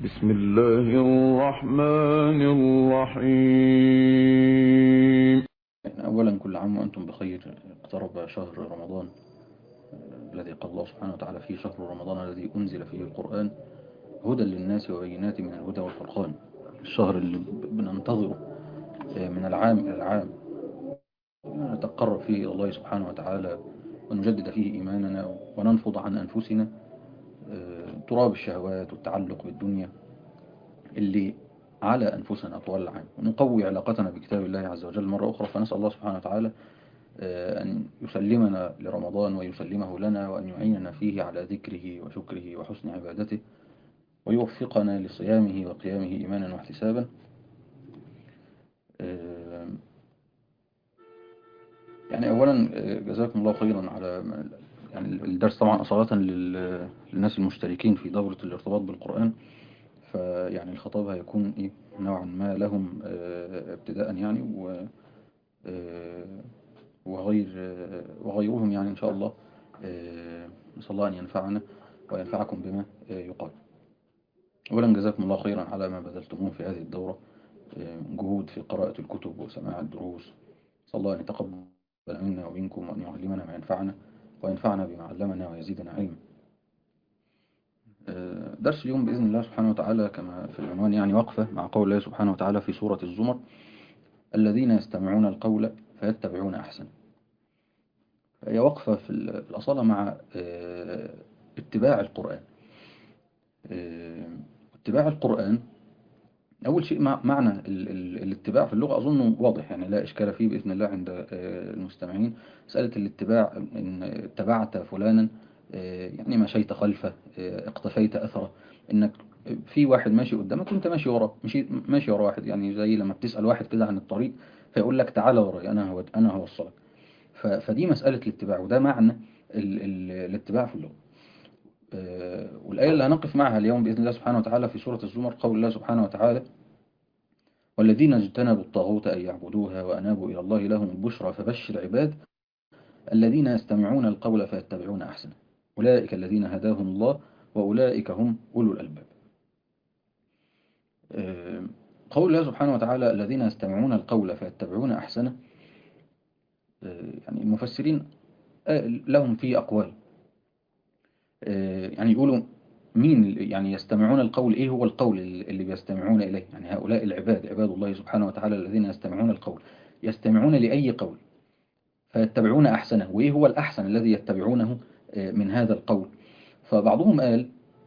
بسم الله الرحمن الرحيم. أولا كل عام وأنتم بخير. اقترب شهر رمضان الذي قال الله سبحانه وتعالى فيه: شهر رمضان الذي أنزل فيه القرآن هدى للناس وبينات من الهدى والفرقان. الشهر اللي بننتظره من العام إلى العام، نتقرب فيه إلى الله سبحانه وتعالى ونجدد فيه إيماننا وننفض عن أنفسنا تراب الشهوات والتعلق بالدنيا اللي على أنفسنا طوال العام، ونقوي علاقتنا بكتاب الله عز وجل مرة أخرى. فنسأل الله سبحانه وتعالى أن يسلمنا لرمضان ويسلمه لنا، وأن يعيننا فيه على ذكره وشكره وحسن عبادته، ويوفقنا لصيامه وقيامه إيمانا واحتسابا. آه، يعني أولا جزاكم الله خيرا على يعني الدرس طبعا أصالة للناس المشتركين في دورة الارتباط بالقرآن. فيعني الخطاب هيكون إيه نوعا ما لهم ابتداء يعني آه، وغيرهم يعني إن شاء الله. نسأل الله أن ينفعنا وينفعكم بما يقال. أولا جزاكم الله خيرا على ما بذلتموه في هذه الدورة، جهود في قراءة الكتب وسماع الدروس. نسأل الله أن يتقبل منا ومنكم، وأن يعلمنا ما ينفعنا وينفعنا بما علمنا ويزيدنا علما. درس اليوم بإذن الله سبحانه وتعالى كما في العنوان، يعني وقفة مع قول الله سبحانه وتعالى في سورة الزمر: الذين يستمعون القول فيتبعون أحسن. هي وقفة في الأصالة مع اتباع القرآن. اتباع القرآن أول شيء معنى الاتباع في اللغة أظنه واضح، يعني لا إشكال فيه بإذن الله عند المستمعين. مسألة الاتباع إن اتبعت فلانا، يعني مشيت خلفه، اقتفيت أثره، إنك في واحد ماشي قدامك وانت ماشي وراه، ماشي ورا واحد، يعني زي لما بتسأل واحد كده عن الطريق فيقول لك تعالى وراي أنا هوصلك. فدي مسألة الاتباع، وده معنى الاتباع في اللغة. والآية اللي هنقف معها اليوم بإذن الله سبحانه وتعالى في سورة الزمر قول الله سبحانه وتعالى: والذين اجتنبوا الطاغوت أن يعبدوها وأنابوا إلى الله لهم البشرى فبشر عباد الذين يستمعون القول فيتبعون أحسنه أولئك الذين هداهم الله وأولئك هم أولو الألباب. قول الله سبحانه وتعالى الذين يستمعون القول فيتبعون أحسنه، يعني المفسرين لهم فيه أقوال. يعني يقولوا مين يعني يستمعون القول، ايه هو القول اللي بيستمعون اليه؟ يعني هؤلاء العباد، عباد الله سبحانه وتعالى الذين يستمعون القول، يستمعون لأي قول فيتبعون أحسنه، وايه هو الأحسن الذي يتبعونه من هذا القول؟ فبعضهم قال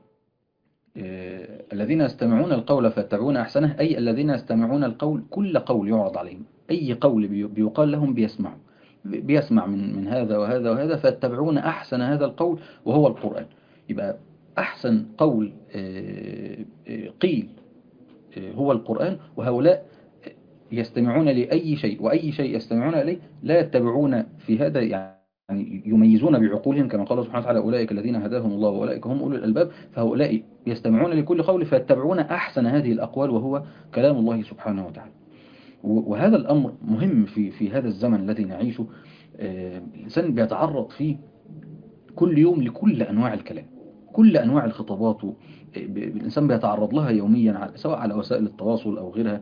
الذين يستمعون القول فيتبعون أحسنه أي الذين يستمعون القول، كل قول يعرض عليهم، أي قول بيقال لهم بيسمعوا، بيسمع من هذا وهذا وهذا فيتبعون أحسن هذا القول وهو القرآن. يبقى أحسن قول قيل هو القرآن، وهؤلاء يستمعون لأي شيء، وأي شيء يستمعون إليه لا يتبعون في هذا، يعني يميزون بعقولهم كما قال سبحانه وتعالى: أولئك الذين هداهم الله وأولئك هم أولو الألباب. فهؤلاء يستمعون لكل قول فيتبعون أحسن هذه الأقوال وهو كلام الله سبحانه وتعالى. وهذا الأمر مهم في هذا الزمن الذي نعيشه. الإنسان بيتعرض فيه كل يوم لكل أنواع الكلام، كل أنواع الخطابات، الإنسان بيتعرض لها يوميا سواء على وسائل التواصل أو غيرها.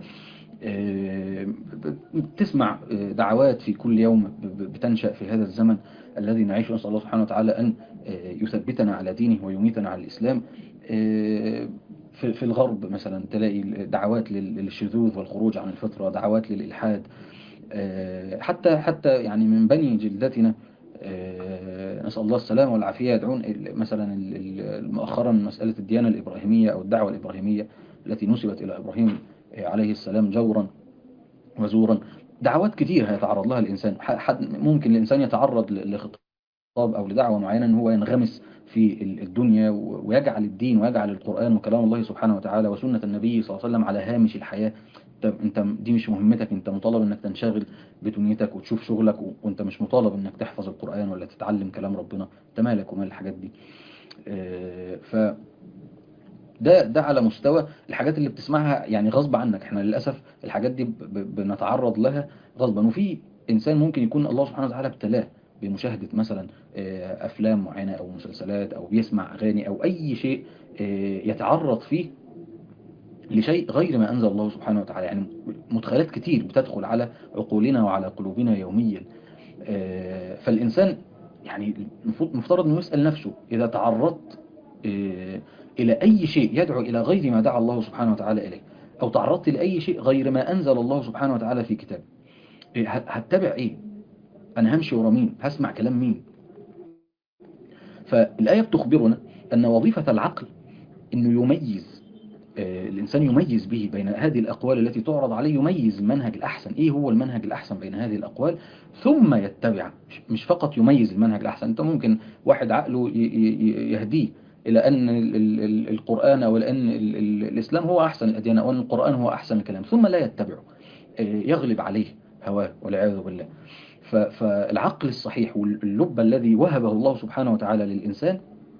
بتسمع دعوات في كل يوم بتنشأ في هذا الزمن الذي نعيشه. نسأل الله سبحانه وتعالى أن يثبتنا على دينه ويميتنا على الإسلام. في الغرب مثلا تلاقي دعوات للشذوذ والخروج عن الفطرة، دعوات للإلحاد، حتى يعني من بني جلدتنا، نسأل الله السلامة والعافية، يدعون مثلا مؤخرا مسألة الديانة الإبراهيمية أو الدعوة الإبراهيمية التي نسبت إلى إبراهيم عليه السلام جورا وزورا. دعوات كتير هيتعرض لها الإنسان، ممكن الإنسان يتعرض لخطاب أو لدعوة معينة أن هو ينغمس في الدنيا ويجعل الدين ويجعل القرآن وكلام الله سبحانه وتعالى وسنة النبي صلى الله عليه وسلم على هامش الحياة. انت دي مش مهمتك، انت مطالب انك تنشغل بدنيتك وتشوف شغلك، وانت مش مطالب انك تحفظ القرآن ولا تتعلم كلام ربنا. انت مالك ومال الحاجات دي؟ ف ده على مستوى الحاجات اللي بتسمعها يعني غصب عنك. احنا للأسف الحاجات دي بنتعرض لها غصبا. وفي إنسان ممكن يكون الله سبحانه وتعالى ابتلاه بمشاهدة مثلا أفلام معينة أو مسلسلات أو بيسمع أغاني أو أي شيء يتعرض فيه لشيء غير ما أنزل الله سبحانه وتعالى. يعني مدخلات كتير بتدخل على عقولنا وعلى قلوبنا يوميا. فالإنسان يعني مفترض أنه يسأل نفسه إذا تعرضت إلى أي شيء يدعو إلى غير ما دعا الله سبحانه وتعالى إليه، أو تعرضت لأي شيء غير ما أنزل الله سبحانه وتعالى في كتابه، هتتبع إيه؟ أنا همشي ورا مين؟ هسمع كلام مين؟ فالآية بتخبرنا أن وظيفة العقل أنه يميز، الإنسان يميز به بين هذه الأقوال التي تعرض عليه، يميز المنهج الأحسن. إيه هو المنهج الأحسن بين هذه الأقوال؟ ثم يتبع. مش فقط يميز المنهج الأحسن. أنت ممكن واحد عقله يهديه إلى أن القرآن، أو لأن الإسلام هو أحسن الأديان، أو أن القرآن هو أحسن الكلام، ثم لا يتبعه، يغلب عليه هواه والعياذ بالله. فالعقل الصحيح واللب الذي وهبه الله سبحانه وتعالى للإنسان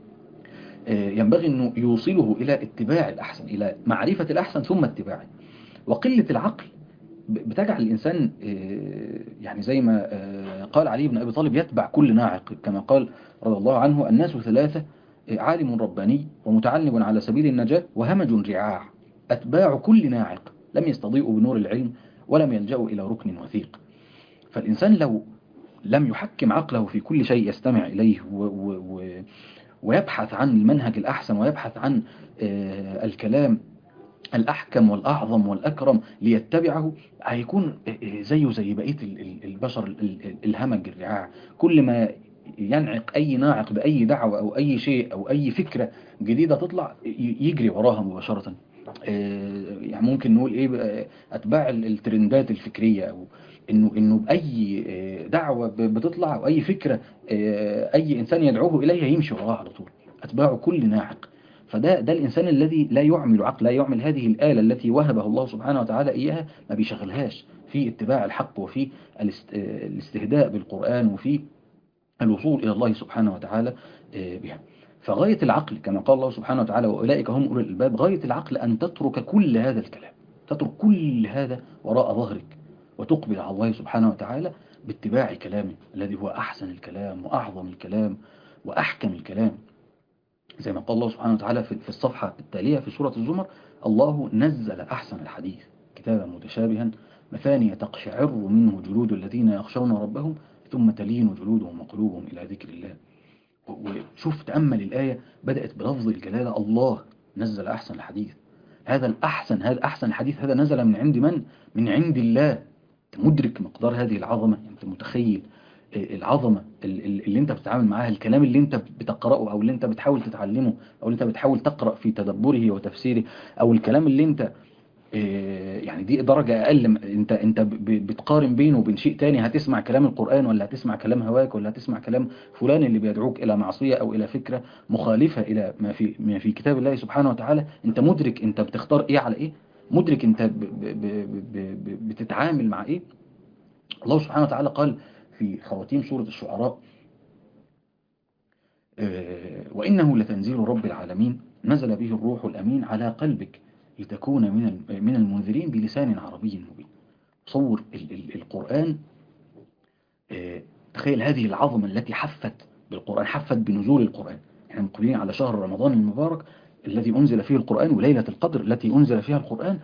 ينبغي أنه يوصله إلى اتباع الأحسن، إلى معرفة الأحسن ثم اتباعه. وقلة العقل بتجعل الإنسان يعني زي ما قال علي بن أبي طالب يتبع كل ناعق، كما قال رضي الله عنه: الناس ثلاثة، عالم رباني ومتعلم على سبيل النجاة وهمج رعاع، أتباع كل ناعق لم يستضيئوا بنور العلم ولم يلجأوا إلى ركن وثيق. فالإنسان لو لم يحكم عقله في كل شيء يستمع إليه ويبحث عن المنهج الأحسن، ويبحث عن الكلام الأحكم والأعظم والأكرم ليتبعه، هيكون زيه زي بقية البشر الهمج الرعاع. كل ما ينعق أي ناعق بأي دعوة أو أي شيء أو أي فكرة جديدة تطلع يجري وراها مباشرة. يعني ممكن نقول إيه أتباع الترندات الفكرية، أو إنه بأي دعوة بتطلع أو أي فكرة أي إنسان يدعوه إليها يمشي وراها على طول، أتباع كل ناعق. فده الإنسان الذي لا يعمل عقل، لا يعمل هذه الآلة التي وهبه الله سبحانه وتعالى إياها، ما بيشغلهاش في اتباع الحق، وفي الاستهداء بالقرآن، وفي الوصول إلى الله سبحانه وتعالى بها. فغاية العقل كما قال الله سبحانه وتعالى: وأولئك هم أولو الألباب. غاية العقل أن تترك كل هذا الكلام، تترك كل هذا وراء ظهرك، وتقبل على الله سبحانه وتعالى باتباع كلامه الذي هو أحسن الكلام وأعظم الكلام وأحكم الكلام. زي ما قال الله سبحانه وتعالى في الصفحة التالية في سورة الزمر: الله نزل أحسن الحديث كتابا متشابها مثانية تقشعر منه جلود الذين يخشون ربهم ثم تلين جلودهم وقلوبهم إلى ذكر الله. وشوف تأمل الآية بدأت بلفظ الجلالة: الله نزل أحسن الحديث. هذا الأحسن، هذا أحسن الحديث، هذا نزل من عند من؟ من عند الله. أنت مدرك مقدار هذه العظمة؟ أنت متخيل العظمة اللي انت بتتعامل معاها، الكلام اللي انت بتقرأه، او اللي انت بتحاول تتعلمه، او اللي انت بتحاول تقرأ في تدبره وتفسيره، او الكلام اللي انت يعني دي درجة اقل، انت بتقارن بينه وبين شيء تاني. هتسمع كلام القرآن، ولا هتسمع كلام هواك، ولا هتسمع كلام فلان اللي بيدعوك الى معصية او الى فكرة مخالفة الى ما في كتاب الله سبحانه وتعالى؟ انت مدرك انت بتختار ايه على ايه؟ مدرك انت بتتعامل مع ايه؟ الله سبحانه وتعالى قال في خواتيم سورة الشعراء: وإنه لتنزيل رب العالمين نزل به الروح الأمين على قلبك لتكون من المنذرين بلسان عربي مبين. صور القرآن، تخيل هذه العظمة التي حفت بالقرآن، حفت بنزول القرآن. احنا مقبلين على شهر رمضان المبارك الذي أنزل فيه القرآن، وليلة القدر التي أنزل فيها القرآن.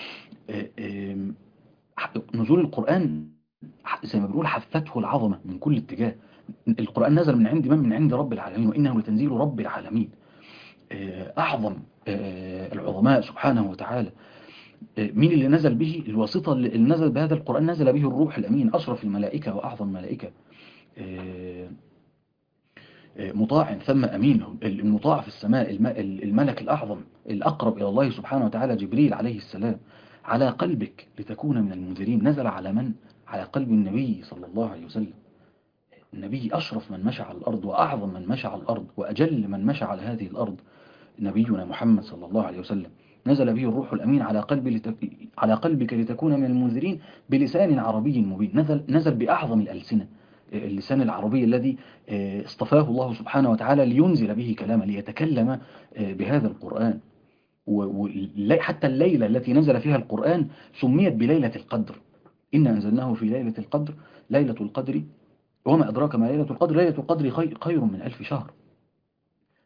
نزول القرآن زي ما بنقول حفته العظمة من كل اتجاه. القرآن نزل من عند من؟ من عند رب العالمين، وإنه لتنزيل رب العالمين، أعظم العظماء سبحانه وتعالى. مين اللي نزل به؟ الواسطة اللي نزل بهذا القرآن نزل به الروح الأمين، أشرف الملائكة وأعظم الملائكة، مطاع ثم أمين. المطاع في السماء الملك الأعظم الأقرب إلى الله سبحانه وتعالى جبريل عليه السلام. على قلبك لتكون من المنذرين، نزل على من؟ على قلب النبي صلى الله عليه وسلم. النبي أشرف من مشى على الأرض، وأعظم من مشى على الأرض، وأجل من مشى على هذه الأرض، نبينا محمد صلى الله عليه وسلم. نزل به الروح الأمين على قلبك لتكون من المنذرين بلسان عربي مبين. نزل بأعظم الألسنة، اللسان العربي الذي اصطفاه الله سبحانه وتعالى لينزل به كلامه، ليتكلم بهذا القرآن. حتى الليلة التي نزل فيها القرآن سميت بليلة القدر: إنا أنزلناه في ليلة القدر، ليلة القدر وما أدراك ما ليلة القدر، ليلة القدر خير من 1000 شهر.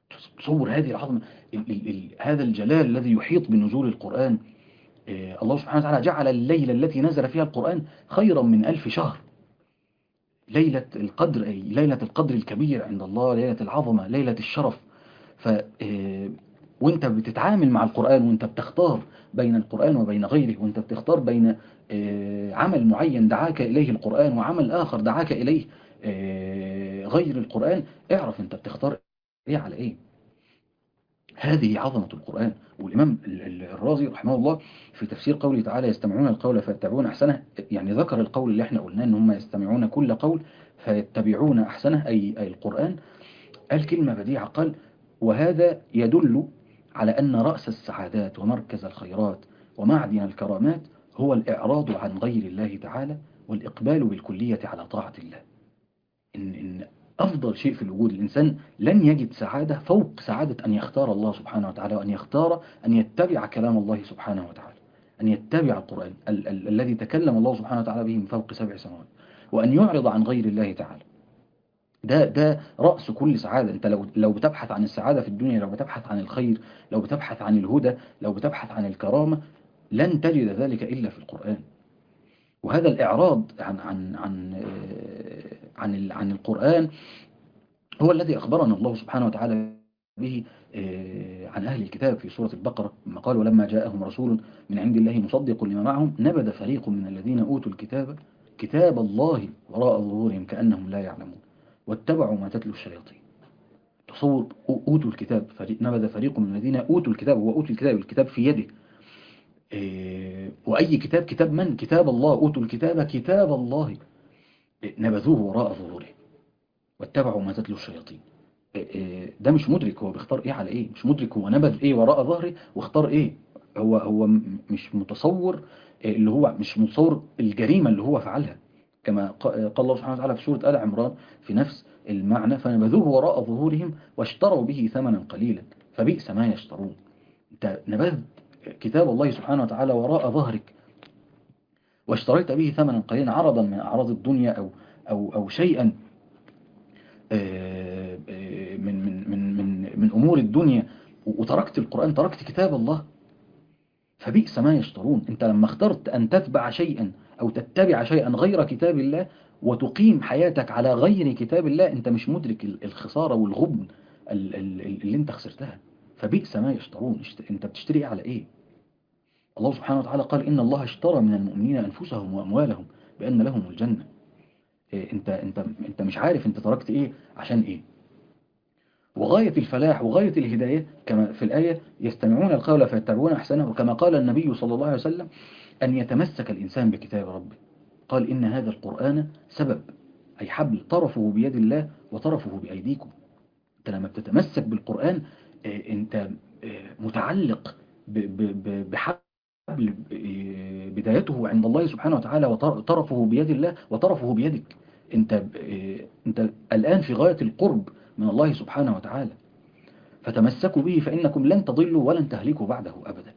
تصور هذه العظمة، هذا الجلال الذي يحيط بنزول القرآن. الله سبحانه وتعالى جعل الليلة التي نزل فيها القرآن خيرا من 1000 شهر. ليلة القدر، أي ليلة القدر الكبير عند الله، ليلة العظمة، ليلة الشرف. ف وانت بتتعامل مع القرآن، وانت بتختار بين القرآن وبين غيره، وانت بتختار بين عمل معين دعاك إليه القرآن وعمل آخر دعاك إليه غير القرآن، اعرف انت بتختار ايه على ايه. هذه عظمة القرآن. والإمام الرازي رحمه الله في تفسير قوله تعالى يستمعون القول فيتبعون أحسنه، يعني ذكر القول اللي احنا قلناه ان هم يستمعون كل قول فيتبعون أحسنه، أي القرآن. قال كلمة بديعة، قال: وهذا يدل على أن رأس السعادات ومركز الخيرات ومعدن الكرامات هو الإعراض عن غير الله تعالى والإقبال بالكلية على طاعة الله. إن أفضل شيء في الوجود، الإنسان لن يجد سعادة فوق سعادة أن يختار الله سبحانه وتعالى، وأن يختار أن يتبع كلام الله سبحانه وتعالى، أن يتبع القرآن الذي تكلم الله سبحانه وتعالى به من فوق 7 سماوات، وأن يعرض عن غير الله تعالى. ده رأس كل سعادة. أنت لو بتبحث عن السعادة في الدنيا، لو بتبحث عن الخير، لو بتبحث عن الهدى، لو بتبحث عن الكرامة، لن تجد ذلك إلا في القرآن. وهذا الإعراض عن القرآن هو الذي أخبرنا الله سبحانه وتعالى به عن أهل الكتاب في سورة البقرة، لما قال: ولما جاءهم رسول من عند الله مصدق لما معهم نبذ فريق من الذين أوتوا الكتاب كتاب الله وراء ظهورهم كأنهم لا يعلمون واتبعوا ما تتلو الشياطين. تصور أوتوا الكتاب، نبذ فريق من الذين أوتوا الكتاب، وأوتوا الكتاب في يده. وأي كتاب؟ كتاب من؟ كتاب الله. أوتوا الكتاب كتاب الله نبذوه وراء ظهورهم واتبعوا ما تتلو الشياطين. ده مش مدرك هو بيختار ايه على ايه، مش مدرك هو نبذ ايه وراء ظهره واختار ايه. هو مش متصور، اللي هو مش متصور الجريمة اللي هو فعلها. كما قال الله سبحانه وتعالى في سورة آل عمران في نفس المعنى: فنبذوه وراء ظهورهم واشتروا به ثمنا قليلا فبئس ما يشترون. انت نبذت كتاب الله سبحانه وتعالى وراء ظهرك واشتريت به ثمنا قليلا، عرضا من أعراض الدنيا أو شيئا من أمور الدنيا، وتركت القرآن، تركت كتاب الله، فبئس ما يشترون. انت لما اخترت أن تتبع شيئا أو تتبع شيئا غير كتاب الله وتقيم حياتك على غير كتاب الله، انت مش مدرك الخسارة والغبن اللي انت خسرتها. فبئس ما يشترون. انت بتشتري على ايه؟ الله سبحانه وتعالى قال: إن الله اشترى من المؤمنين أنفسهم وأموالهم بأن لهم الجنة. انت مش عارف انت تركت ايه عشان ايه. وغاية الفلاح وغاية الهداية كما في الآية: يستمعون القول فيتبعون أحسنه، وكما قال النبي صلى الله عليه وسلم: أن يتمسك الإنسان بكتاب ربه. قال: إن هذا القرآن سبب، أي حبل، طرفه بيد الله وطرفه بأيديكم. أنت لما بتتمسك بالقرآن أنت متعلق بحبل بدايته عند الله سبحانه وتعالى وطرفه بيد الله وطرفه بيدك. أنت الآن في غاية القرب من الله سبحانه وتعالى، فتمسكوا به فإنكم لن تضلوا ولن تهلكوا بعده أبدا.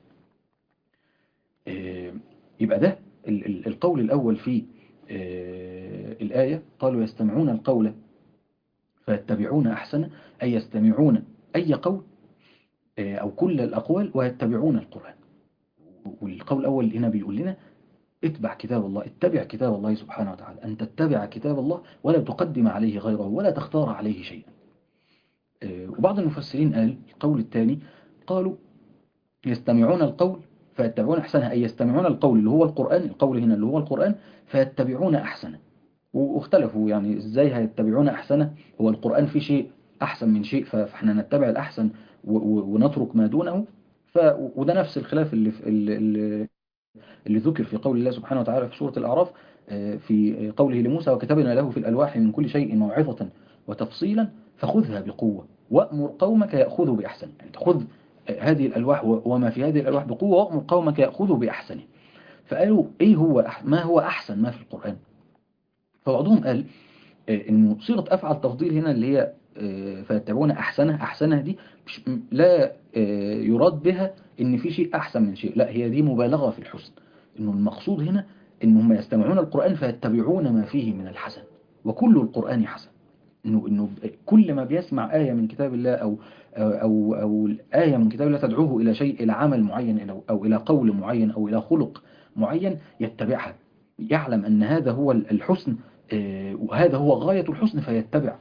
يبقى ده القول الأول في الآية. قالوا: يستمعون القول فيتبعون أحسنه، أي يستمعون أي قول أو كل الأقوال ويتبعون القرآن. والقول الأول هنا بيقول لنا: اتبع كتاب الله، اتبع كتاب الله سبحانه وتعالى، أن تتبع كتاب الله ولا تقدم عليه غيره ولا تختار عليه شيئا. وبعض المفسرين قال القول الثاني، قالوا: يستمعون القول فيتبعون أحسنه، أي يستمعون القول اللي هو القرآن، القول هنا اللي هو القرآن، فيتبعون أحسنه. واختلفوا يعني إزاي هيتبعون أحسنه، هو القرآن فيه شيء أحسن من شيء فإحنا نتبع الأحسن ونترك ما دونه. وده نفس الخلاف اللي ذكر في قول الله سبحانه وتعالى في سورة الأعراف في قوله لموسى: وكتبنا له في الألواح من كل شيء موعظة وتفصيلا فخذها بقوة وأمر قومك يأخذوا بأحسن. يعني خذ هذه الألواح وما في هذه الألواح بقوة وأمر قومك يأخذوا بأحسنه. فقالوا: إيه هو ما هو أحسن ما في القرآن؟ فبعضهم قال إنه صيغة أفعل تفضيل هنا اللي هي فيتبعون أحسنه دي لا يراد بها إن في شيء أحسن من شيء، لا، هي دي مبالغة في الحسن. إنه المقصود هنا إنهم يستمعون القرآن فيتبعون ما فيه من الحسن، وكل القرآن حسن. إنه كل ما بيسمع آية من كتاب الله أو آية من كتاب الله تدعوه إلى شيء، إلى عمل معين أو إلى قول معين أو إلى خلق معين، يتبعها، يعلم أن هذا هو الحسن، وهذا هو غاية الحسن، فيتبع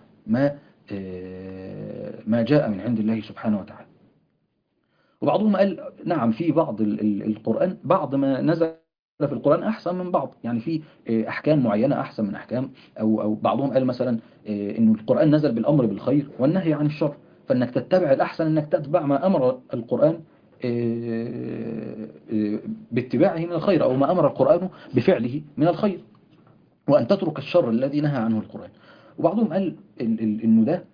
ما جاء من عند الله سبحانه وتعالى. وبعضهم قال نعم، في بعض القرآن، بعض ما نزل في القرآن أحسن من بعض، يعني في أحكام معينة أحسن من أحكام، أو بعضهم قال مثلا إنه القرآن نزل بالأمر بالخير والنهي عن الشر، فإنك تتبع الأحسن إنك تتبع ما أمر القرآن باتباعه من الخير، أو ما أمر القرآن بفعله من الخير، وأن تترك الشر الذي نهى عنه القرآن. وبعضهم قال إنه ده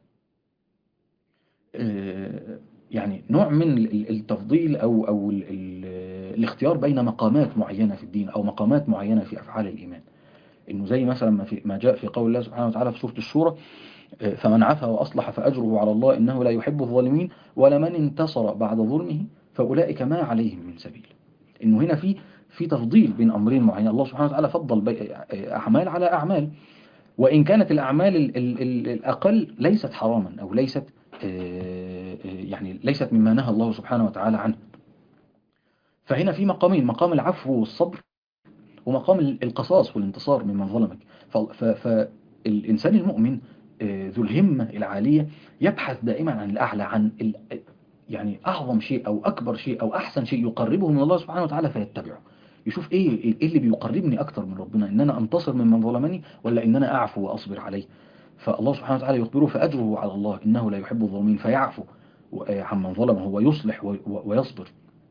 يعني نوع من التفضيل أو الاختيار بين مقامات معينة في الدين أو مقامات معينة في أفعال الإيمان، إنه زي مثلا ما جاء في قول الله سبحانه وتعالى في سورة الشورى: فمن عفا وأصلح فأجره على الله إنه لا يحب الظالمين ولمن انتصر بعد ظلمه فأولئك ما عليهم من سبيل. إنه هنا في تفضيل بين أمرين معينين، الله سبحانه وتعالى فضل أعمال على أعمال، وإن كانت الأعمال الأقل ليست حراما أو ليست يعني ليست مما نهى الله سبحانه وتعالى عنه. فهنا في مقامين: مقام العفو والصبر، ومقام القصاص والانتصار ممن ظلمك. فالإنسان المؤمن ذو الهمة العالية يبحث دائما عن الأعلى، عن يعني أعظم شيء أو أكبر شيء أو أحسن شيء يقربه من الله سبحانه وتعالى فيتبعه، يشوف إيه اللي بيقربني أكتر من ربنا، إن أنا أنتصر ممن ظلمني ولا إن أنا أعفو وأصبر عليه. فالله سبحانه وتعالى يخبره: فأجره على الله إنه لا يحب الظالمين، فيعفو عمن ظلمه ويصلح ويصبر.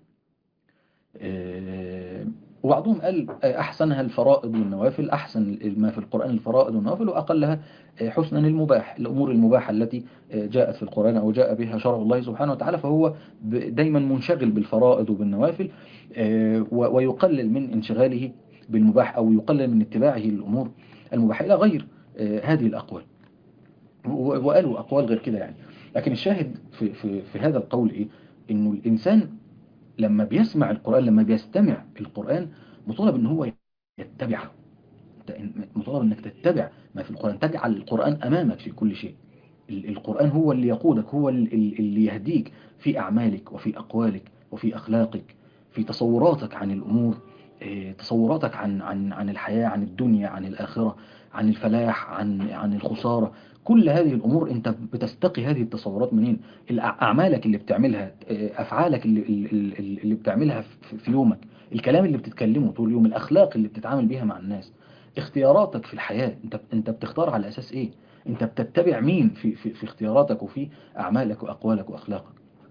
وبعضهم قال أحسنها الفرائض والنوافل، أحسن ما في القرآن الفرائض والنوافل، وأقلها حسنا المباح، الأمور المباحة التي جاءت في القرآن أو جاء بها شرع الله سبحانه وتعالى، فهو دايما منشغل بالفرائض وبالنوافل، ويقلل من انشغاله بالمباح أو يقلل من اتباعه الأمور المباحة، إلى غير هذه الأقوال. وقالوا أقوال غير كده يعني. لكن الشاهد في هذا القول إيه؟ إنه الإنسان لما بيسمع القرآن، لما بيستمع القرآن، مطالب ان هو يتبعه، مطالب انك تتبع ما في القرآن، تجعل القرآن امامك في كل شيء. القرآن هو اللي يقودك، هو اللي يهديك في اعمالك وفي اقوالك وفي اخلاقك، في تصوراتك عن الامور، تصوراتك عن الحياة، عن الدنيا، عن الآخرة، عن الفلاح، عن الخسارة. كل هذه الأمور أنت بتستقي هذه التصورات منين؟ أعمالك اللي بتعملها، أفعالك اللي بتعملها في يومك، الكلام اللي بتتكلمه طول اليوم، الأخلاق اللي بتتعامل بيها مع الناس، اختياراتك في الحياة، أنت بتختار على أساس إيه؟ أنت بتتبع مين في اختياراتك وفي أعمالك وأقوالك وأخلاقك؟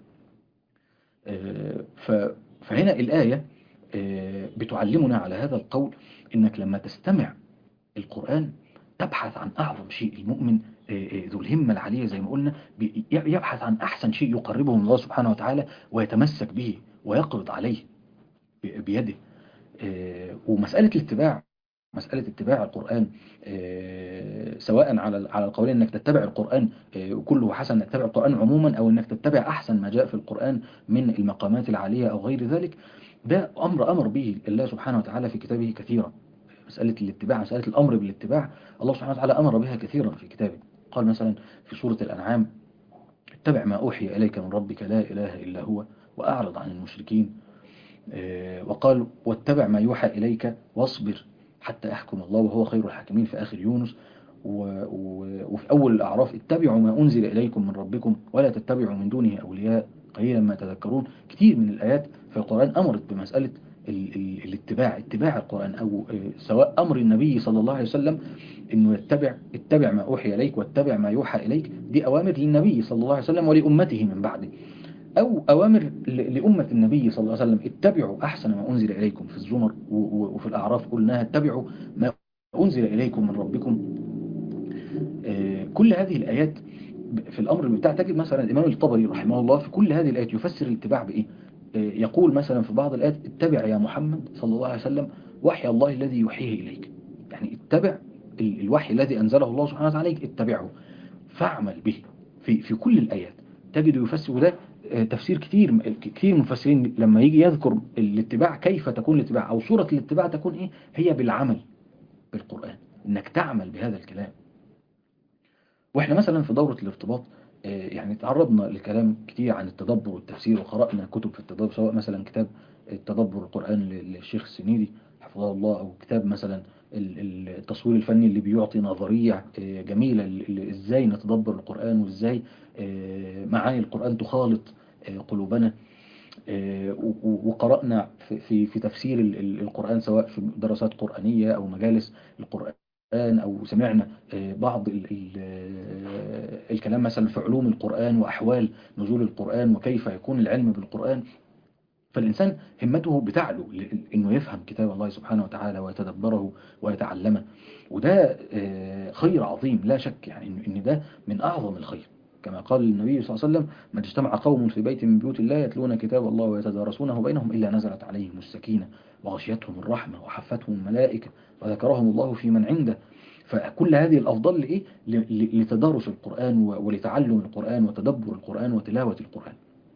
فهنا الآية بتعلمنا على هذا القول، إنك لما تستمع القرآن تبحث عن أعظم شيء. المؤمن ذو الهمة العالية زي ما قلنا يبحث عن أحسن شيء يقربه من الله سبحانه وتعالى ويتمسك به ويقبض عليه بيده. ومسألة الاتباع، مسألة اتباع القرآن، سواء على القولين انك تتبع القرآن وكله حسن، انك تتبع القرآن عموما، او انك تتبع احسن ما جاء في القرآن من المقامات العالية او غير ذلك، ده امر به الله سبحانه وتعالى في كتابه كثيرا. مسألة الاتباع، مسألة الامر بالاتباع، الله سبحانه وتعالى امر بها كثيرا في كتابه. قال مثلا في سورة الأنعام: اتبع ما أوحي إليك من ربك لا إله إلا هو وأعرض عن المشركين. وقال: واتبع ما يوحى إليك واصبر حتى يحكم الله وهو خير الحاكمين في آخر يونس. وفي أول الأعراف: اتبعوا ما أنزل إليكم من ربكم ولا تتبعوا من دونه أولياء قليلا ما تذكرون. كتير من الآيات في القرآن أمرت بمسألة الاتباع، اتباع القرآن، أو سواء أمر النبي صلى الله عليه وسلم إنه اتبع ما أوحي إليك واتبع ما يوحى إليك، دي أوامر للنبي صلى الله عليه وسلم ولأمته من بعده، أو أوامر لأمة النبي صلى الله عليه وسلم: اتبعوا أحسن ما أنزل إليكم. في الزمر وفي الأعراف قلناها: اتبعوا ما أنزل إليكم من ربكم. كل هذه الآيات في الأمر بتاع، تجد مثلا الإمام الطبري رحمه الله في كل هذه الآيات يفسر الاتباع بإيه؟ يقول مثلا في بعض الآيات: اتبع يا محمد صلى الله عليه وسلم وحي الله الذي يوحيه إليك، يعني اتبع الوحي الذي أنزله الله سبحانه وتعالى عليك، اتبعه فاعمل به. في كل الآيات تجد يفسر ده تفسير كتير مفسرين لما يجي يذكر الاتباع، كيف تكون الاتباع أو صورة الاتباع تكون هي بالعمل بالقرآن، إنك تعمل بهذا الكلام. واحنا مثلا في دورة الارتباط يعني تعرضنا لكلام كتير عن التدبر والتفسير، وقرأنا كتب في التدبر، سواء مثلا كتاب التدبر القرآن للشيخ السنيدي حفظه الله، أو كتاب مثلا التصوير الفني اللي بيعطي نظرية جميلة ازاي نتدبر القرآن، وازاي معاني القرآن تخالط قلوبنا. وقرأنا في تفسير القرآن، سواء في دراسات قرآنية أو مجالس القرآن، أو سمعنا بعض الكلام مثلا في علوم القرآن وأحوال نزول القرآن وكيف يكون العلم بالقرآن. فالإنسان همته بتعلو إنه يفهم كتاب الله سبحانه وتعالى ويتدبره ويتعلمه، وده خير عظيم لا شك، يعني إن ده من أعظم الخير. كما قال النبي صلى الله عليه وسلم: ما اجتمع قوم في بيت من بيوت الله يتلون كتاب الله ويتدارسونه بينهم إلا نزلت عليهم السكينة وغشيتهم الرحمة وحفتهم الملائكة وذكرهم الله في من عنده. فكل هذه الأفضل لإيه؟ لتدارس القرآن ولتعلم القرآن وتدبر القرآن وتلاوة القرآن.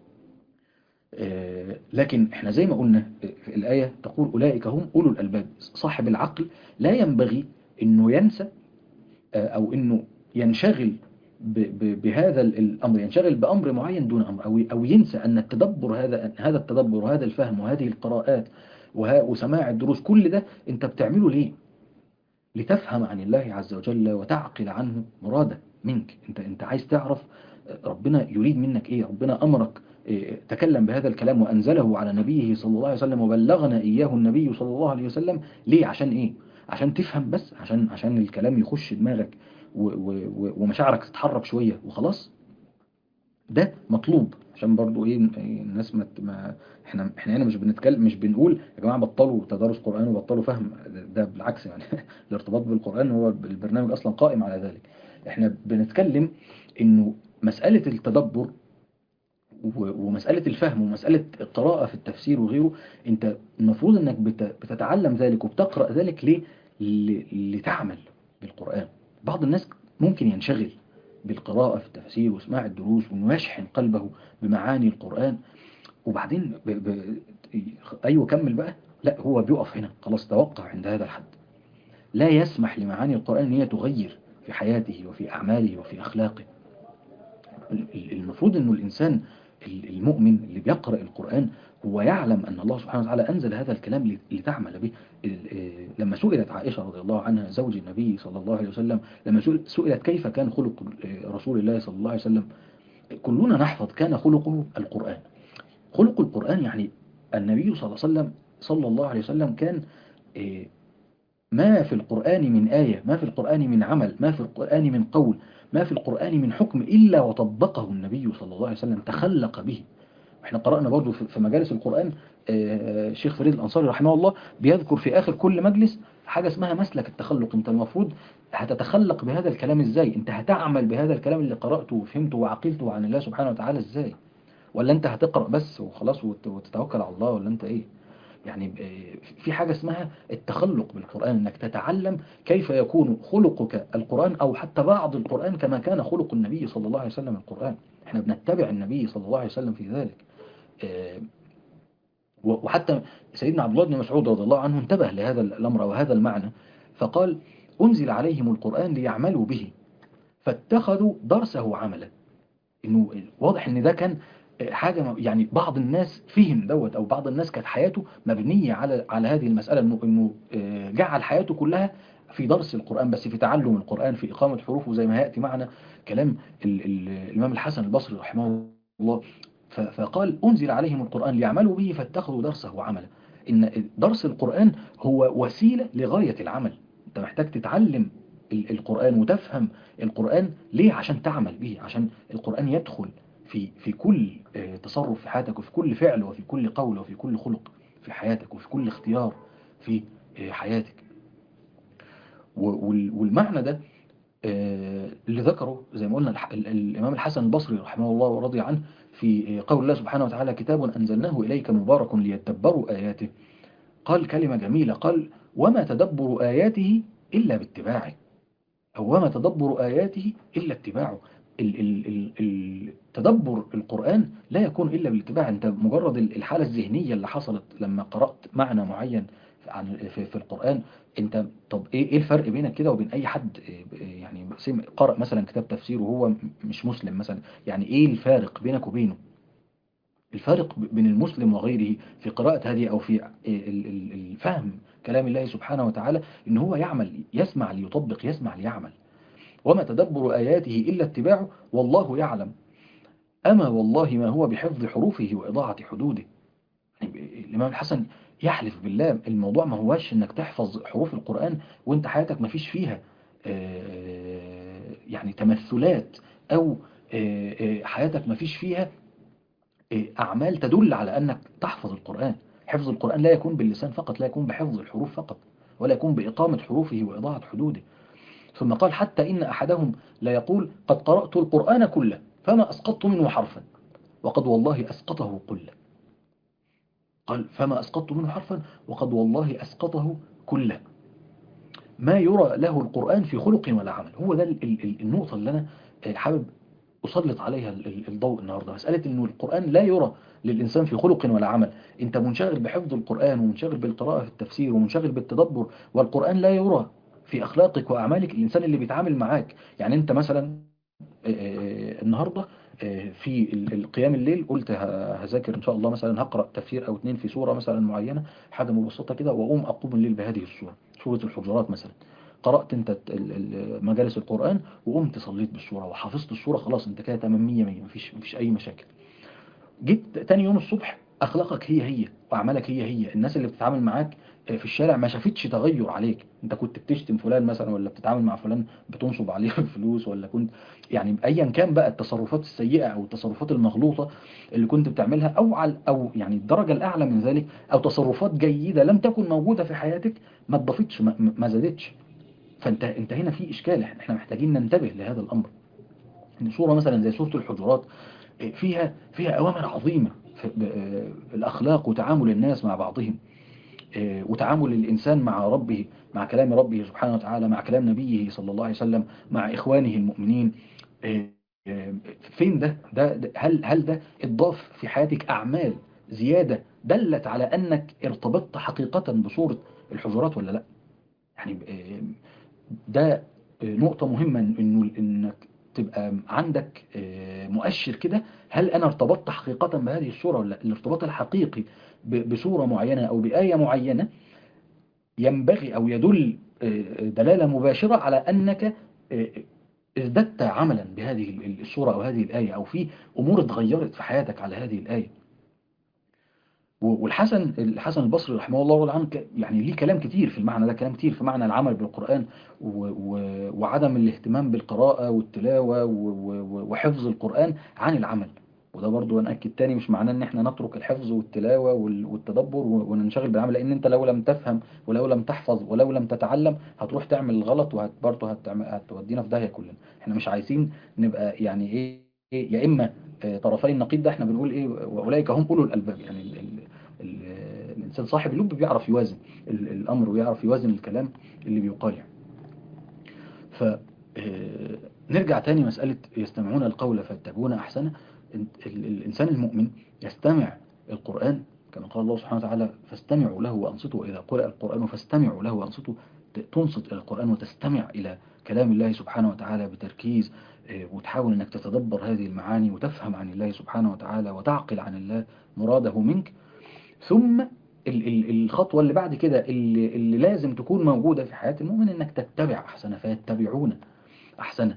لكن احنا زي ما قلنا في الآية تقول: أولئك هم أولو الألباب. صاحب العقل لا ينبغي أنه ينسى أو أنه ينشغل بهذا الأمر، ينشغل بأمر معين دون أمر، أو ينسى أن التدبر، هذا التدبر وهذا الفهم وهذه القراءات وسماع الدروس، كل ده أنت بتعمله ليه؟ لتفهم عن الله عز وجل وتعقل عنه مراده منك. انت عايز تعرف ربنا يريد منك ايه، ربنا امرك تكلم بهذا الكلام وانزله على نبيه صلى الله عليه وسلم وبلغنا اياه النبي صلى الله عليه وسلم ليه؟ عشان ايه؟ عشان تفهم بس، عشان الكلام يخش دماغك ومشاعرك تتحرك شوية وخلاص. ده مطلوب عشان برضو ايه الناس ما احنا هنا مش بنتكلم، مش بنقول يا جماعه بطلوا تدارس قرآن وبطلوا فهم، ده بالعكس يعني الارتباط بالقرآن هو البرنامج اصلا قائم على ذلك. احنا بنتكلم انه مسألة التدبر ومسألة الفهم ومسألة القراءة في التفسير وغيره، انت المفروض انك بتتعلم ذلك وبتقرأ ذلك ليه؟ لتعمل بالقرآن. بعض الناس ممكن ينشغل بالقراءة في التفسير واسماع الدروس وانه يشحن قلبه بمعاني القرآن، وبعدين ايوه كمل بقى، لا هو بيقف هنا خلاص، توقع عند هذا الحد. لا يسمح لمعاني القرآن ان هي تغير في حياته وفي أعماله وفي أخلاقه. المفروض انه الانسان المؤمن اللي بيقرأ القرآن هو يعلم ان الله سبحانه وتعالى انزل هذا الكلام لتعمل به. لما سئلت عائشة رضي الله عنها زوج النبي صلى الله عليه وسلم، لما سئلت كيف كان خلق رسول الله صلى الله عليه وسلم، كلنا نحفظ كان خلقه القرآن. خلق القرآن يعني النبي صلى الله عليه وسلم كان ما في القرآن من آية، ما في القرآن من عمل، ما في القرآن من قول، ما في القرآن من حكم إلا وطبقه النبي صلى الله عليه وسلم، تخلق به. احنا قرأنا برضو في مجالس القرآن الشيخ فريد الأنصاري رحمه الله بيذكر في آخر كل مجلس حاجة اسمها مسلك التخلق. انت المفروض هتتخلق بهذا الكلام ازاي، انت هتعمل بهذا الكلام اللي قرأته وفهمته وعقلته عن الله سبحانه وتعالى ازاي، ولا انت هتقرأ بس وخلاص وتتوكل على الله، ولا انت ايه؟ يعني في حاجة اسمها التخلق بالقرآن، انك تتعلم كيف يكون خلقك القرآن او حتى بعض القرآن كما كان خلق النبي صلى الله عليه وسلم القرآن. احنا بنتبع النبي صلى الله عليه وسلم في ذلك. وحتى سيدنا عبد الله بن مسعود رضي الله عنه انتبه لهذا الأمر وهذا المعنى، فقال: أنزل عليهم القرآن ليعملوا به فاتخذوا درسه عملا. انه واضح ان ده كان حاجة يعني بعض الناس فهم دوت، او بعض الناس كانت حياته مبنية على هذه المسألة، انه جعل حياته كلها في درس القرآن، بس في تعلم القرآن، في إقامة حروفه، زي ما يأتي معنا كلام الإمام الحسن البصري رحمه الله. فقال: أنزل عليهم القرآن ليعملوا به فاتخذوا درسه عملا. إن درس القرآن هو وسيلة لغاية العمل. أنت محتاج تتعلم القرآن وتفهم القرآن ليه؟ عشان تعمل به، عشان القرآن يدخل في كل تصرف في حياتك، وفي كل فعل، وفي كل قول، وفي كل خلق في حياتك، وفي كل اختيار في حياتك. والمعنى ده اللي ذكره زي ما قلنا الإمام الحسن البصري رحمه الله ورضي عنه في قول الله سبحانه وتعالى: كتاب أنزلناه إليك مبارك ليتدبروا آياته. قال كلمة جميلة، قال: وما تدبر آياته إلا باتباعه، أو وما تدبر آياته إلا اتباعه. تدبر القرآن لا يكون إلا بالاتباع. أنت مجرد الحالة الذهنية اللي حصلت لما قرأت معنى معين في القرآن. انت طب ايه الفرق بينك كده وبين اي حد يعني قرأ مثلا كتاب تفسير وهو مش مسلم مثلا؟ يعني ايه الفارق بينك وبينه؟ الفارق بين المسلم وغيره في قراءة هذه أو في الفهم كلام الله سبحانه وتعالى إن هو يعمل، يسمع ليطبق، يسمع ليعمل. وما تدبر آياته إلا اتباعه والله يعلم، أما والله ما هو بحفظ حروفه وإضاعة حدوده. يعني الإمام الحسن يحلف بالله الموضوع ما هواش إنك تحفظ حروف القرآن وإنت حياتك ما فيش فيها يعني تمثلات، أو حياتك ما فيش فيها أعمال تدل على أنك تحفظ القرآن. حفظ القرآن لا يكون باللسان فقط، لا يكون بحفظ الحروف فقط، ولا يكون بإقامة حروفه وإضاعة حدوده. ثم قال حتى إن أحدهم لا يقول قد قرأت القرآن كله فما أسقطت منه حرفا وقد والله أسقطه كله. قال فما أسقطت منه حرفا وقد والله أسقطه كله. ما يرى له القرآن في خلق ولا عمل. هو ده النقطة اللي أنا حابب أسلط عليها الضوء النهاردة. مسألة أنه القرآن لا يرى للإنسان في خلق ولا عمل. أنت منشغل بحفظ القرآن ومنشغل بالقراءة في التفسير ومنشغل بالتدبر، والقرآن لا يرى في أخلاقك وأعمالك. الإنسان اللي بيتعامل معاك، يعني أنت مثلا النهاردة في القيام الليل قلت هذاكر إن شاء الله، مثلا هقرأ تفسير أو اتنين في سورة مثلا معينة، حاجة مبسطة كده، وأقوم أقوم الليل بهذه السورة، سورة الحجرات مثلا. قرأت أنت مجالس القرآن وقمت صليت بالسورة وحفظت السورة، خلاص أنت كده تمام 100 100، مفيش أي مشاكل. جيت تاني يوم الصبح أخلاقك هي وأعمالك هي. الناس اللي بتتعامل معاك في الشارع ما شافتش تغير عليك. انت كنت بتشتم فلان مثلا، ولا بتتعامل مع فلان بتنصب عليه الفلوس، ولا كنت يعني ايا كان بقى التصرفات السيئة او التصرفات المغلوطة اللي كنت بتعملها، او يعني الدرجة الاعلى من ذلك، او تصرفات جيدة لم تكن موجودة في حياتك، ما اتضافتش ما زادتش. فانت هنا في اشكال، احنا محتاجين ننتبه لهذا الامر. ان سورة مثلا زي سورة الحجرات فيها أوامر عظيمة في الأخلاق وتعامل الناس مع بعضهم، وتعامل الإنسان مع ربه، مع كلام ربه سبحانه وتعالى، مع كلام نبيه صلى الله عليه وسلم، مع إخوانه المؤمنين. فين ده هل ده اتضاف في حياتك أعمال زيادة دلت على أنك ارتبطت حقيقة بصورة الحجرات ولا لا؟ يعني ده نقطة مهمة، انك تبقى عندك مؤشر كده، هل انا ارتبطت حقيقة بهذه الصورة ولا لا؟ الارتباط الحقيقي بصورة معينة او بآية معينة ينبغي او يدل دلالة مباشرة على انك ازددت عملا بهذه الصورة او هذه الآية، او في امور اتغيرت في حياتك على هذه الآية. الحسن البصري رحمه الله عنه يعني ليه كلام كتير في المعنى ده، كلام كتير في معنى العمل بالقرآن وعدم الاهتمام بالقراءة والتلاوة وحفظ القرآن عن العمل. وده برضو أنأكد تاني مش معناه ان احنا نترك الحفظ والتلاوة والتدبر وننشغل بالعمل، لان انت لو لم تفهم ولو لم تحفظ ولو لم تتعلم هتروح تعمل الغلط، وبرضه هتودينا في داهية كلنا. احنا مش عايزين نبقى يعني يا اما طرفي النقيض ده. احنا بنقول ايه؟ واولئك هم اولو الالباب. يعني ال الانسان صاحب اللب بيعرف يوازن الامر ويعرف يوازن الكلام اللي بيقال يعني. ف نرجع تاني مسألة يستمعون القول فيتبعون احسنه. الانسان المؤمن يستمع القرآن كما قال الله سبحانه وتعالى فاستمعوا له وانصتوا، واذا قرأ القرآن فاستمعوا له وانصتوا. تنصت الى القرآن وتستمع الى كلام الله سبحانه وتعالى بتركيز، وتحاول انك تتدبر هذه المعاني وتفهم عن الله سبحانه وتعالى وتعقل عن الله مراده منك. ثم الخطوة اللي بعد كده اللي لازم تكون موجودة في حياة المؤمن انك تتبع احسنه، فيتبعون احسنه.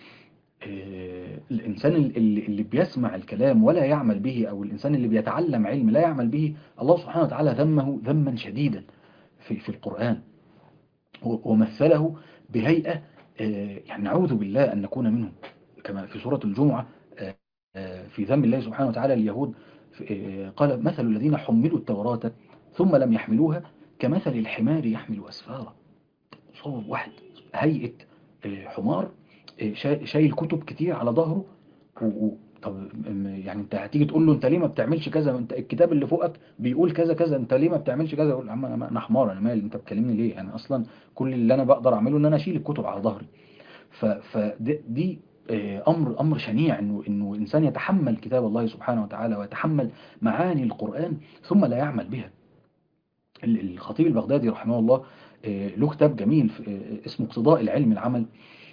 الإنسان اللي بيسمع الكلام ولا يعمل به، أو الإنسان اللي بيتعلم علم لا يعمل به، الله سبحانه وتعالى ذمه ذما شديدا في القرآن، ومثله بهيئة يعني نعوذ بالله أن نكون منهم. كما في سورة الجمعة في ذم الله سبحانه وتعالى اليهود، قال مثل الذين حملوا التوراة ثم لم يحملوها كمثل الحمار يحمل أسفارا. صور واحد هيئة حمار شايل كتب كتير على ظهره. طب يعني انت هتيجي تقول له انت ليه ما بتعملش كذا، انت الكتاب اللي فوقك بيقول كذا كذا، انت ليه ما بتعملش كذا؟ يقول يا عم انا حمار، انا مالي، انت بتكلمني ليه؟ انا اصلا كل اللي انا بقدر اعمله ان انا اشيل الكتب على ظهري. فدي امر شنيع، انه انسان يتحمل كتاب الله سبحانه وتعالى ويتحمل معاني القرآن ثم لا يعمل بها. الخطيب البغدادي رحمه الله له كتاب جميل اسمه اقتضاء العلم العمل،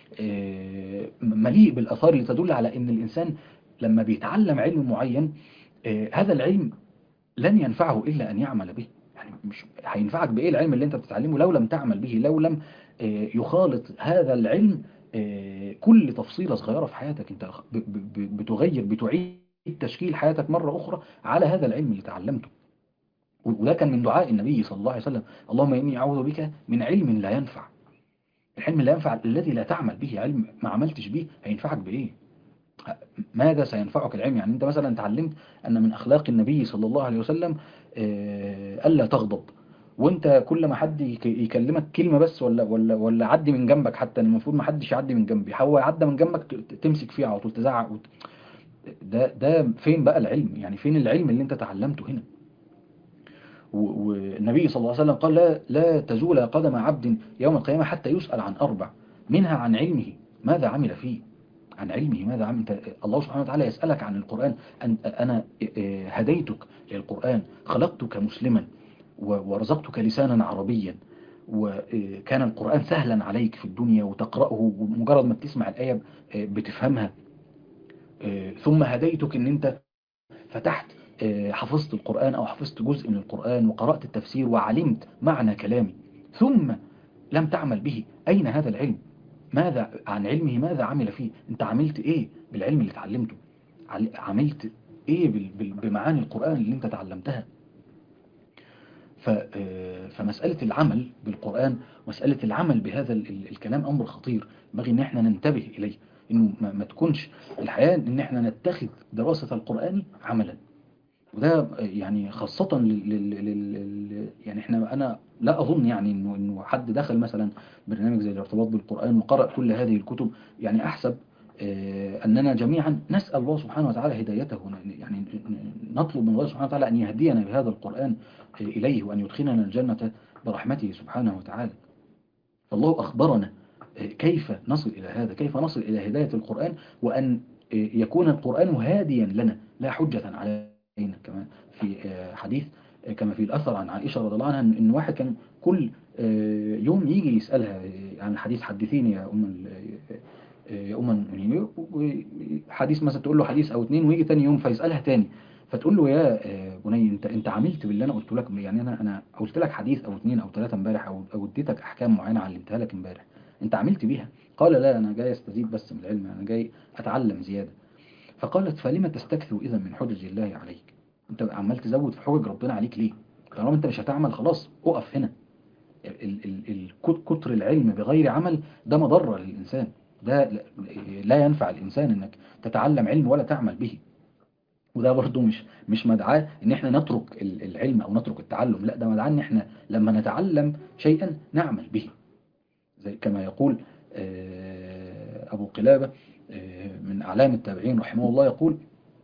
مليء بالآثار اللي تدل على أن الإنسان لما بيتعلم علم معين هذا العلم لن ينفعه إلا أن يعمل به. يعني مش هينفعك بإيه العلم اللي أنت بتتعلمه لو لم تعمل به، لو لم يخالط هذا العلم كل تفصيلة صغيرة في حياتك. أنت بتغير، بتعيد تشكيل حياتك مرة أخرى على هذا العلم اللي تعلمته. وده كان من دعاء النبي صلى الله عليه وسلم: اللهم إني أعوذ بك من علم لا ينفع. العلم لا ينفع الذي لا تعمل به، علم ما عملتش به هينفعك بإيه؟ ماذا سينفعك العلم؟ يعني أنت مثلا تعلمت أن من أخلاق النبي صلى الله عليه وسلم ألا تغضب، وأنت كل ما حد يكلمك كلمة بس ولا عدي من جنبك، حتى المفروض ما حدش يعدي من جنبي، هو يعدي من جنبك تمسك فيه على طول تزعق ده فين بقى العلم؟ يعني فين العلم اللي أنت تعلمته هنا؟ والنبي صلى الله عليه وسلم قال: لا تزول قدم عبد يوم القيامة حتى يسأل عن أربع، منها عن علمه ماذا عمل فيه. عن علمه ماذا عمل. الله سبحانه وتعالى يسألك عن القرآن. أنا هديتك للقرآن، خلقتك مسلما ورزقتك لسانا عربيا، وكان القرآن سهلا عليك في الدنيا وتقرأه، ومجرد ما بتسمع الآية بتفهمها. ثم هديتك ان انت فتحت حفظت القرآن أو حفظت جزء من القرآن وقرأت التفسير وعلمت معنى كلامي، ثم لم تعمل به. أين هذا العلم؟ ماذا عن علمه ماذا عمل فيه؟ أنت عملت إيه بالعلم اللي تعلمته؟ عملت إيه بمعاني القرآن اللي أنت تعلمتها؟ فمسألة العمل بالقرآن، مسألة العمل بهذا الكلام أمر خطير، ينبغي إن احنا ننتبه إليه، إنه ما تكونش الحياة إن احنا نتخذ دراسة القرآن عملا. وده يعني خاصة يعني أنا لا أظن يعني إنه حد دخل مثلا برنامج زي الارتباط بالقرآن وقرأ كل هذه الكتب. يعني أحسب أننا جميعا نسأل الله سبحانه وتعالى هدايته، يعني نطلب من الله سبحانه وتعالى أن يهدينا بهذا القرآن إليه، وأن يدخلنا الجنة برحمته سبحانه وتعالى. فالله أخبرنا كيف نصل إلى هذا، كيف نصل إلى هداية القرآن، وأن يكون القرآن هاديا لنا لا حجة علينا. كما في حديث، كما في الأثر عن عائشة رضي الله عنها، إن واحد كان كل يوم يجي يسألها عن الحديث: حدثيني يا أم المؤمنين. حديث مثلا تقول له حديث أو اتنين، ويجي تاني يوم فيسألها تاني، فتقول له: يا بني، انت عملت باللي انا قلت لك؟ يعني انا قلت لك حديث او اتنين او ثلاثه امبارح، او اديتك احكام معينه علمتها لك امبارح، انت عملت بيها؟ قال: لا، انا جاي استزيد بس من العلم، انا جاي اتعلم زياده. فقالت: فلما تستكثر اذا من حجج الله عليك؟ انت عمال تزود في حجج ربنا عليك ليه؟ طالما انت مش هتعمل خلاص اقف هنا. كتر العلم بغير عمل ده مضره للانسان، ده لا ينفع الانسان انك تتعلم علم ولا تعمل به. وده برضه مش مدعاة ان احنا نترك العلم او نترك التعلم، لا، ده مدعاة ان احنا لما نتعلم شيئا نعمل به. زي كما يقول ابو قلابة من اعلام التابعين رحمه الله، يقول: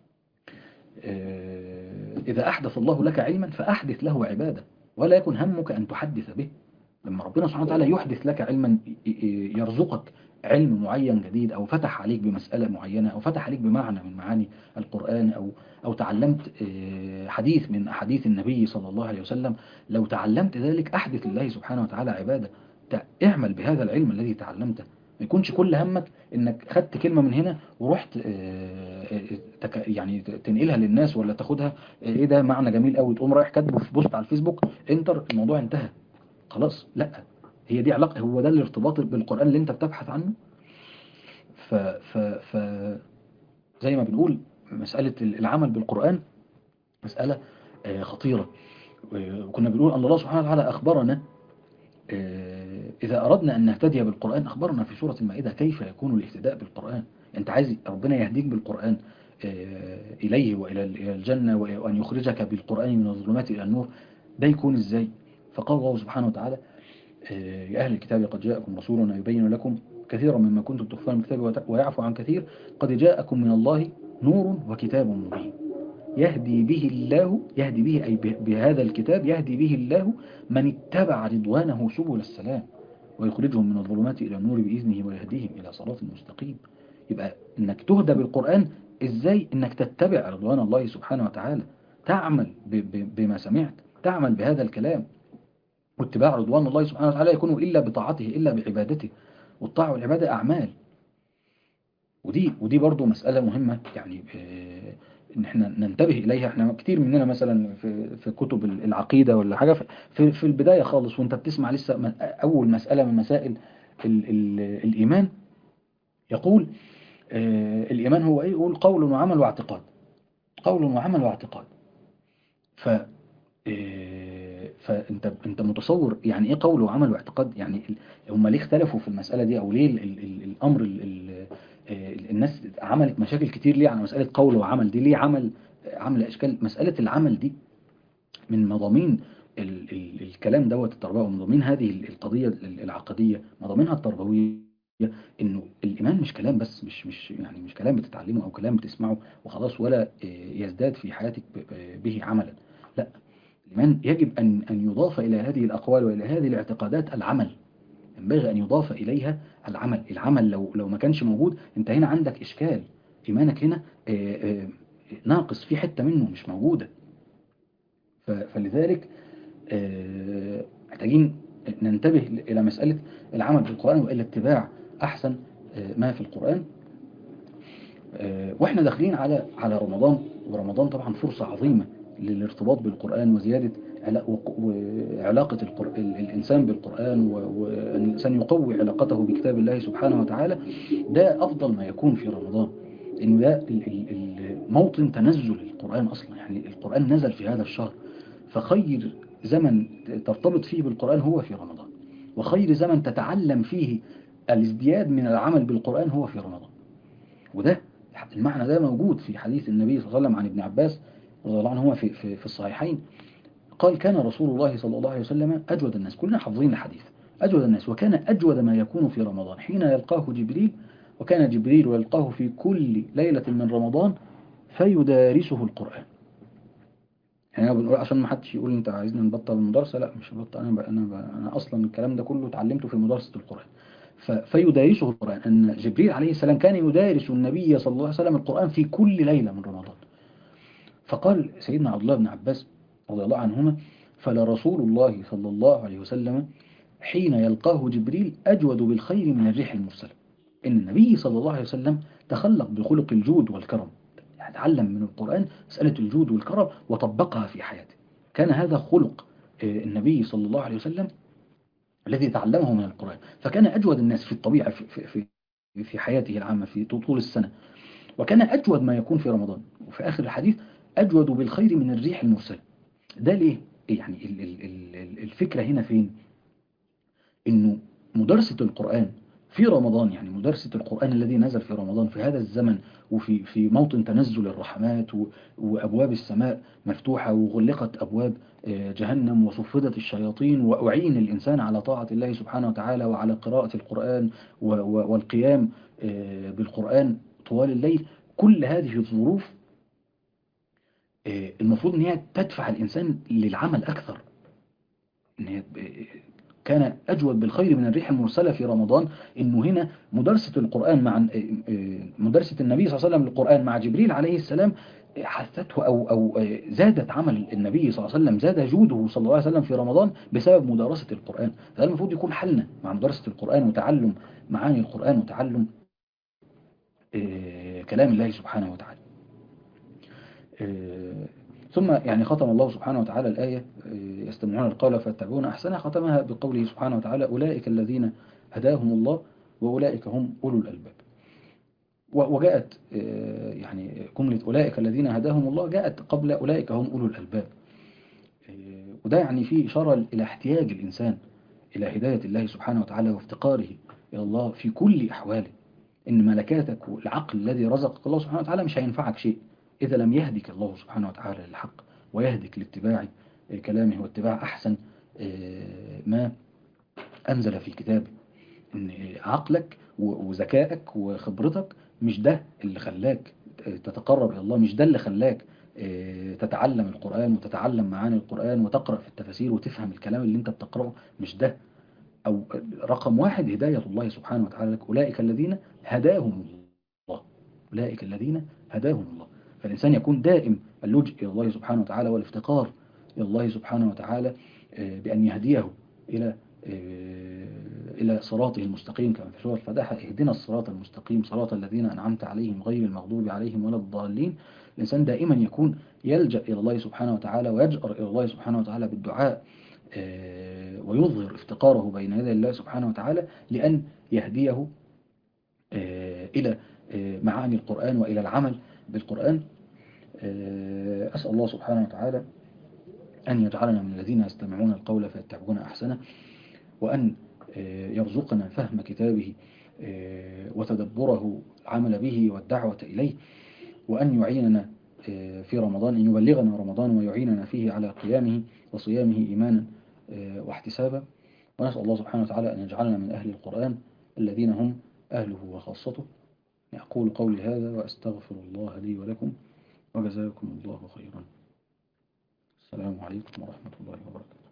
اذا احدث الله لك علما فاحدث له عبادة، ولا يكن همك ان تحدث به. لما ربنا سبحانه وتعالى يحدث لك علما، يرزقك علم معين جديد، أو فتح عليك بمسألة معينة، أو فتح عليك بمعنى من معاني القرآن، أو تعلمت حديث من أحاديث النبي صلى الله عليه وسلم، لو تعلمت ذلك أحدث لله سبحانه وتعالى عبادة. اعمل بهذا العلم الذي تعلمته، ما يكونش كل همك انك خدت كلمة من هنا ورحت يعني تنقلها للناس، ولا تاخدها ايه ده معنى جميل قوي تقوم رايح كاتبه في بوست على الفيسبوك انتر، الموضوع انتهى خلاص. لا، هي دي علاقة، هو ده الارتباط بالقرآن اللي انت بتبحث عنه. ف ف ف زي ما بنقول مسألة العمل بالقرآن مسألة خطيرة. وكنا بنقول أن الله سبحانه وتعالى أخبرنا إذا أردنا أن نهتدي بالقرآن، أخبرنا في سورة المائدة كيف يكون الاهتداء بالقرآن. أنت عايز ربنا يهديك بالقرآن إليه وإلى الجنة، وأن يخرجك بالقرآن من الظلمات إلى النور، ده يكون إزاي؟ فقال الله سبحانه وتعالى: يا أهل الكتاب قد جاءكم رسولنا يبين لكم كثيرا مما كنتم تخفون من الكتاب ويعفو عن كثير، قد جاءكم من الله نور وكتاب مبين يهدي به أي بهذا الكتاب يهدي به الله من اتبع رضوانه سبل السلام، ويخرجهم من الظلمات إلى النور بإذنه ويهديهم إلى صراط مستقيم. يبقى إنك تهدى بالقرآن إزاي؟ إنك تتبع رضوان الله سبحانه وتعالى، تعمل بما سمعت، تعمل بهذا الكلام. واتباع رضوان الله سبحانه وتعالى يكون إلا بطاعته، إلا بعبادته. والطاعة والعبادة أعمال. ودي برضو مسألة مهمة، يعني إن احنا ننتبه إليها. احنا كتير مننا مثلا في كتب العقيدة ولا حاجة، في البداية خالص وانت بتسمع لسه أول مسألة من مسائل الإيمان، يقول الإيمان هو إيه؟ يقول قول وعمل واعتقاد. قول وعمل واعتقاد. ف فانت متصور يعني ايه قول وعمل واعتقاد؟ يعني هم ليه اختلفوا في المسألة دي، او ليه الامر الناس عملت مشاكل كتير ليه على مسألة قول وعمل دي؟ ليه عمل اشكال مسألة العمل دي من مضامين الكلام دوت التربوي، ومضامين هذه القضية العقدية، مضامينها التربوية، انه الايمان مش كلام بس، مش يعني مش كلام بتتعلمه او كلام بتسمعه وخلاص، ولا يزداد في حياتك به عملا. لا، الإيمان يجب أن يضاف إلى هذه الأقوال وإلى هذه الاعتقادات العمل. ينبغي أن يضاف إليها العمل لو ما كانش موجود، أنت هنا عندك إشكال. إيمانك هنا ناقص، في حتة منه مش موجودة. فلذلك محتاجين ننتبه إلى مسألة العمل بالقرآن وإلى اتباع أحسن ما في القرآن. واحنا داخلين على رمضان، ورمضان طبعا فرصة عظيمة للارتباط بالقرآن وزيادة وعلاقة الإنسان بالقرآن، وأن الإنسان يقوي علاقته بكتاب الله سبحانه وتعالى. ده أفضل ما يكون في رمضان، إنه ده موطن تنزل القرآن أصلا، يعني القرآن نزل في هذا الشهر. فخير زمن ترتبط فيه بالقرآن هو في رمضان، وخير زمن تتعلم فيه الازدياد من العمل بالقرآن هو في رمضان. وده المعنى ده موجود في حديث النبي صلى الله عليه وسلم عن ابن عباس رضي الله عنهما في الصحيحين. قال كان رسول الله صلى الله عليه وسلم أجود الناس، كلنا حافظين الحديث، أجود الناس، وكان أجود ما يكون في رمضان حين يلقاه جبريل، وكان جبريل يلقاه في كل ليلة من رمضان فيدارسه القرآن. يعني أنا بنقول عشان ما حدش يقول أنت عايزنا نبطل المدرسة، لا مش هبطل. أنا أصلا الكلام ده كله اتعلمته في مدرسة القرآن. فيدارسه القرآن، أن جبريل عليه السلام كان يدارس النبي صلى الله عليه وسلم القرآن في كل ليلة من رمضان. فقال سيدنا عبد الله بن عباس رضي الله عنهما: فلرسول الله صلى الله عليه وسلم حين يلقاه جبريل أجود بالخير من الريح المرسلة. إن النبي صلى الله عليه وسلم تخلق بخلق الجود والكرم، يعني تعلم من القرآن مسألة الجود والكرم وطبقها في حياته. كان هذا خلق النبي صلى الله عليه وسلم الذي تعلمه من القرآن. فكان أجود الناس في الطبيعة في حياته العامة في طول السنة، وكان أجود ما يكون في رمضان. وفي آخر الحديث أجود بالخير من الريح المرسلة. ده ليه؟ يعني الفكرة هنا فين؟ إنه مدرسة القرآن في رمضان، يعني مدرسة القرآن الذي نزل في رمضان في هذا الزمن، وفي موطن تنزل الرحمات وأبواب السماء مفتوحة، وغلقت أبواب جهنم، وصفدت الشياطين، وأعين الإنسان على طاعة الله سبحانه وتعالى وعلى قراءة القرآن والقيام بالقرآن طوال الليل. كل هذه الظروف المفروض ان هي تدفع الإنسان للعمل أكثر. إن هي كان أجود بالخير من الريح المرسلة في رمضان. إنه هنا مدرسة القرآن مع مدرسة النبي صلى الله عليه وسلم للقرآن مع جبريل عليه السلام حثته أو زادت عمل النبي صلى الله عليه وسلم، زاد جوده صلى الله عليه وسلم في رمضان بسبب مدرسة القرآن. فده المفروض يكون حلنا مع مدرسة القرآن وتعلم معاني القرآن وتعلم كلام الله سبحانه وتعالى. ثم يعني ختم الله سبحانه وتعالى الآية يستمعون القول فيتبعون أحسنه، ختمها بقوله سبحانه وتعالى: أولئك الذين هداهم الله وأولئك هم أولو الألباب. وجاءت يعني جملة أولئك الذين هداهم الله جاءت قبل أولئك هم أولو الألباب. وده يعني فيه إشارة إلى احتياج الإنسان إلى هداية الله سبحانه وتعالى وافتقاره إلى الله في كل أحواله. إن ملكاتك والعقل الذي رزقك الله سبحانه وتعالى مش هينفعك شيء إذا لم يهدك الله سبحانه وتعالى للحق، ويهدك لاتباع كلامه واتباع أحسن ما أنزل في كتابه. إن عقلك وذكائك وخبرتك مش ده اللي خلاك تتقرب إلى الله، مش ده اللي خلاك تتعلم القرآن وتتعلم معاني القرآن وتقرأ في التفاسير وتفهم الكلام اللي انت بتقرأه. مش ده. أو رقم واحد هداية الله سبحانه وتعالى لك. أولئك الذين هداهم الله، أولئك الذين هداهم الله. فالإنسان يكون دائم اللجوء إلى الله سبحانه وتعالى والافتقار إلى الله سبحانه وتعالى بأن يهديه إلى إلى صراطه المستقيم كما في سورة الفاتحة: اهدنا الصراط المستقيم صراط الذين أنعمت عليهم غير المغضوب عليهم ولا الضالين. الإنسان دائما يكون يلجأ إلى الله سبحانه وتعالى ويجأر إلى الله سبحانه وتعالى بالدعاء، ويظهر افتقاره بين يدي الله سبحانه وتعالى لأن يهديه إلى معاني القرآن وإلى العمل بالقرآن. أسأل الله سبحانه وتعالى أن يجعلنا من الذين يستمعون القول فيتبعون أحسنه، وأن يرزقنا فهم كتابه وتدبره العمل به والدعوة إليه، وأن يعيننا في رمضان، أن يبلغنا رمضان ويعيننا فيه على قيامه وصيامه إيمانا واحتسابا. ونسأل الله سبحانه وتعالى أن يجعلنا من أهل القرآن الذين هم أهله وخاصته. أقول قولي هذا وأستغفر الله لي ولكم، وجزاكم الله خيرا. السلام عليكم ورحمة الله وبركاته.